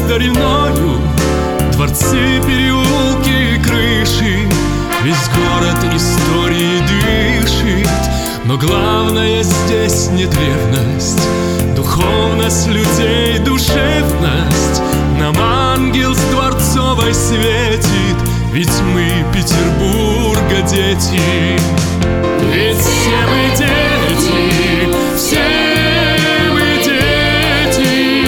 стариною, дворцы, переулки и крыши, весь город историей дышит. Но главное здесь не древность, духовность людей, душевность. Нам ангел с Дворцовой светит, ведь мы Петербурга дети. Ведь все мы дети, все мы дети,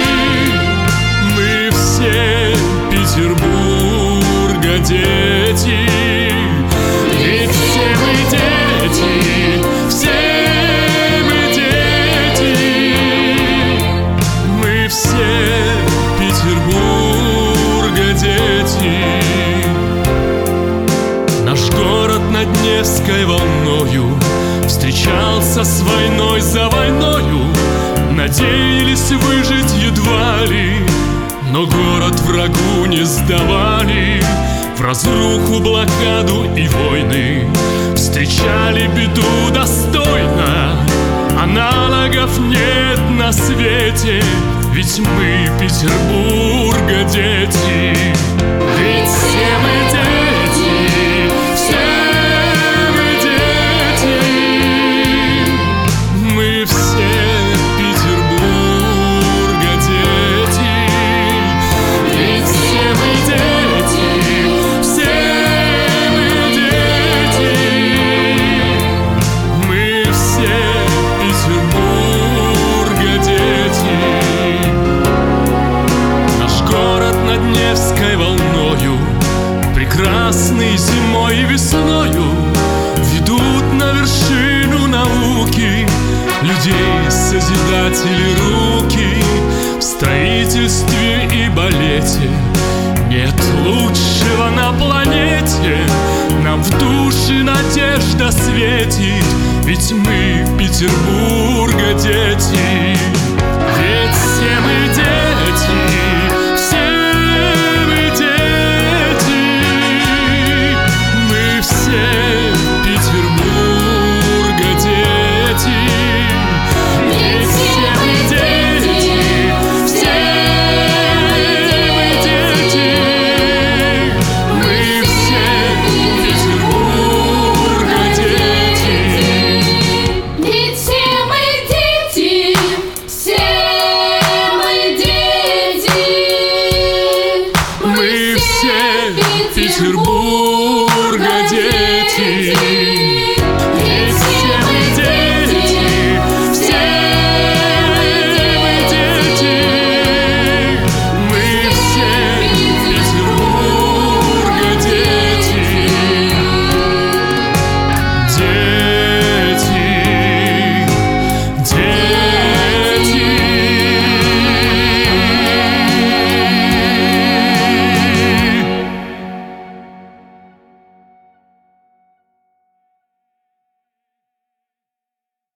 мы все Петербурга дети. Ведь все мы дети, все мы дети, мы все Петербурга дети. Наш город над Невской волною встречался с войной за войною. Надеялись выжить едва ли, но город врагу не сдавали. В разруху, блокаду и войны встречали беду достойно. Аналогов нет на свете, ведь мы Петербурга дети. Ведь все мы дети, все мы дети, мы все Петербурга дети. Ведь все мы дети, все мы дети, мы все Петербурга дети. Наш город над Невской волною, прекрасный зимой и весною, ведут на вершину науки людей созидатели руки. В строительстве и балете нет лучшего на планете. Нам в душе надежда светит, ведь мы Петербурга дети.